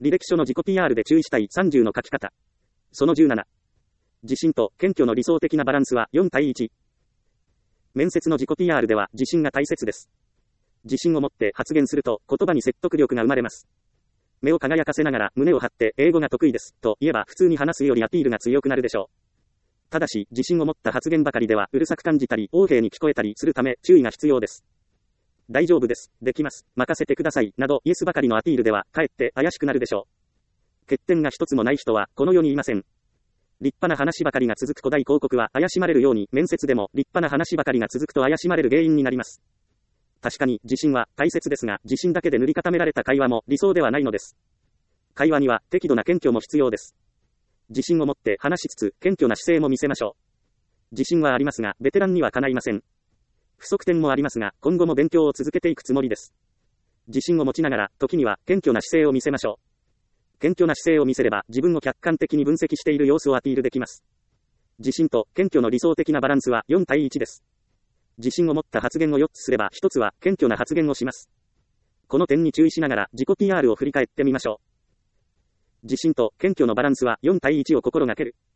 履歴書の自己 PR で注意したい30の書き方。その17。自信と謙虚の理想的なバランスは4対1。面接の自己 PR では自信が大切です。自信を持って発言すると言葉に説得力が生まれます。目を輝かせながら胸を張って英語が得意ですと言えば普通に話すよりアピールが強くなるでしょう。ただし自信を持った発言ばかりではうるさく感じたり横柄に聞こえたりするため注意が必要です。大丈夫です、できます、任せてくださいなどイエスばかりのアピールではかえって怪しくなるでしょう。欠点が一つもない人はこの世にいません。立派な話ばかりが続く古代広告は怪しまれるように面接でも立派な話ばかりが続くと怪しまれる原因になります。確かに自信は大切ですが自信だけで塗り固められた会話も理想ではないのです。会話には適度な謙虚も必要です。自信を持って話しつつ謙虚な姿勢も見せましょう。自信はありますがベテランにはかないません。不足点もありますが今後も勉強を続けていくつもりです。自信を持ちながら時には謙虚な姿勢を見せましょう。謙虚な姿勢を見せれば自分を客観的に分析している様子をアピールできます。自信と謙虚の理想的なバランスは4対1です。自信を持った発言を4つすれば1つは謙虚な発言をします。この点に注意しながら自己 PR を振り返ってみましょう。自信と謙虚のバランスは4対1を心がける。